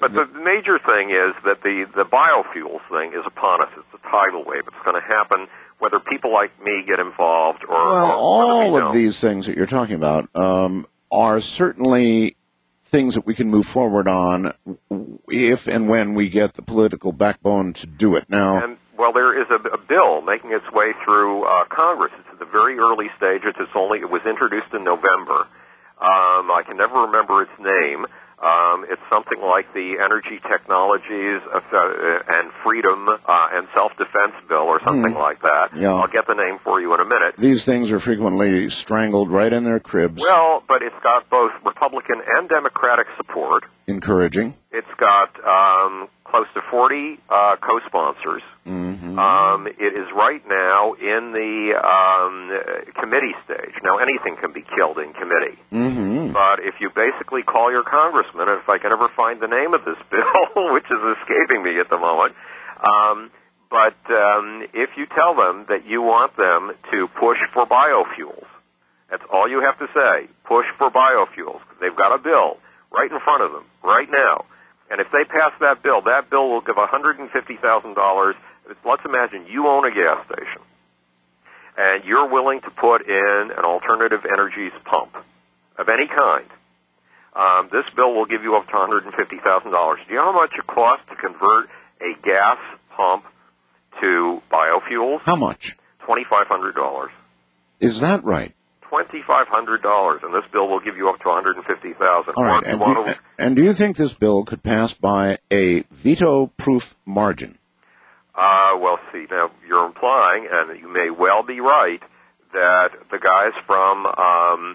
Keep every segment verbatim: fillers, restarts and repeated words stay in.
But the major thing is that the, the biofuels thing is upon us. It's a tidal wave. It's going to happen whether people like me get involved or... Well, or all we of these things that you're talking about um, are certainly things that we can move forward on if and when we get the political backbone to do it. Now... And, well, there is a, a bill making its way through uh, Congress. It's at the very early stages. It's only, it was introduced in November. Um, I can never remember its name. Um, it's something like the Energy Technologies uh, and Freedom uh, and Self-Defense Bill or something mm. like that. Yeah. I'll get the name for you in a minute. These things are frequently strangled right in their cribs. Well, but it's got both Republican and Democratic support. Encouraging. It's got um, close to forty uh, co-sponsors. Mm-hmm. Um, it is right now in the um, committee stage. Now, anything can be killed in committee. Mm-hmm. But if you basically call your congressman, and if I can ever find the name of this bill, which is escaping me at the moment, um, but um, if you tell them that you want them to push for biofuels, that's all you have to say, push for biofuels. They've got a bill right in front of them, right now. And if they pass that bill, that bill will give one hundred fifty thousand dollars. Let's imagine you own a gas station, and you're willing to put in an alternative energies pump of any kind. Um, this bill will give you up to one hundred fifty thousand dollars. Do you know how much it costs to convert a gas pump to biofuels? How much? twenty-five hundred dollars. Is that right? twenty-five hundred dollars, and this bill will give you up to one hundred fifty thousand dollars. All right, and do, you, and do you think this bill could pass by a veto-proof margin? Uh, well, see, now you're implying, and you may well be right, that the guys from um,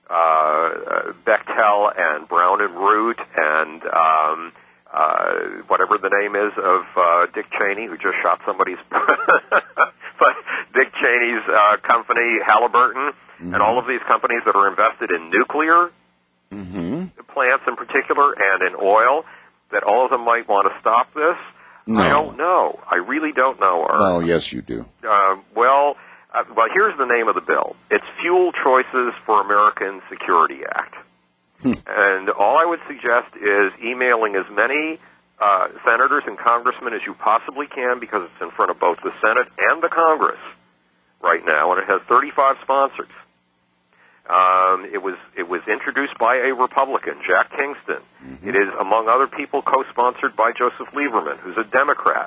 uh, Bechtel and Brown and Root and um, uh, whatever the name is of uh, Dick Cheney, who just shot somebody's, but Dick Cheney's uh, company, Halliburton, mm-hmm. and all of these companies that are invested in nuclear mm-hmm. plants in particular and in oil, that all of them might want to stop this. No. I don't know. I really don't know. Art. Well, yes, you do. Uh, well, uh, well, here's the name of the bill. It's Fuel Choices for American Security Act. Hmm. And all I would suggest is emailing as many uh, senators and congressmen as you possibly can, because it's in front of both the Senate and the Congress right now, and it has thirty-five sponsors. Um, it was it was introduced by a Republican, Jack Kingston. Mm-hmm. It is, among other people, co-sponsored by Joseph Lieberman, who's a Democrat.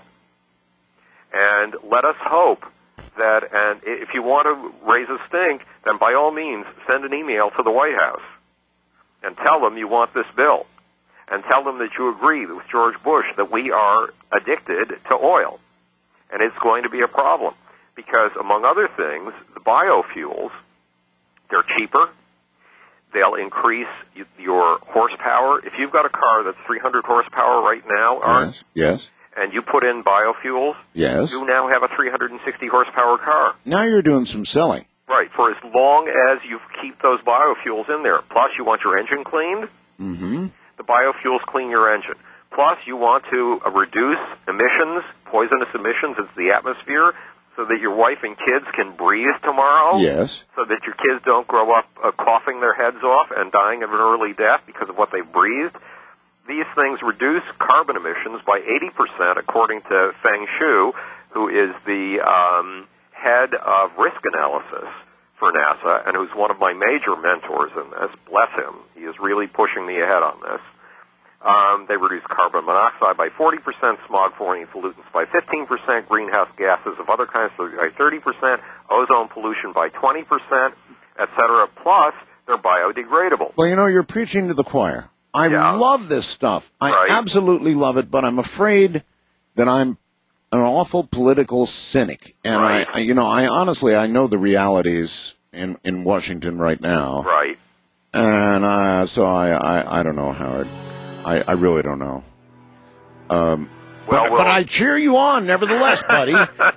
And let us hope that, and if you want to raise a stink, then by all means send an email to the White House and tell them you want this bill, and tell them that you agree with George Bush that we are addicted to oil, and it's going to be a problem because, among other things, the biofuels, they're cheaper. They'll increase your horsepower. If you've got a car that's three hundred horsepower right now, Art, yes, yes, and you put in biofuels, yes, you now have a three hundred sixty horsepower car. Now you're doing some selling. Right, for as long as you keep those biofuels in there. Plus, you want your engine cleaned. Mm-hmm. The biofuels clean your engine. Plus, you want to uh, reduce emissions, poisonous emissions into the atmosphere, so that your wife and kids can breathe tomorrow. Yes. So that your kids don't grow up uh, coughing their heads off and dying of an early death because of what they breathed. These things reduce carbon emissions by eighty percent, according to Feng Shu, who is the um, head of risk analysis for NASA and who's one of my major mentors in this. Bless him. He is really pushing me ahead on this. Um, they reduce carbon monoxide by forty percent, smog-forming pollutants by fifteen percent, greenhouse gases of other kinds by thirty percent, ozone pollution by twenty percent, et cetera. Plus, they're biodegradable. Well, you know, you're preaching to the choir. I yeah. love this stuff. I right. absolutely love it, but I'm afraid that I'm an awful political cynic. And, right. I, you know, I honestly, I know the realities in, in Washington right now. Right. And uh, so I, I, I don't know, Howard. I, I really don't know. Um, well, but, well, but I cheer you on, nevertheless, buddy.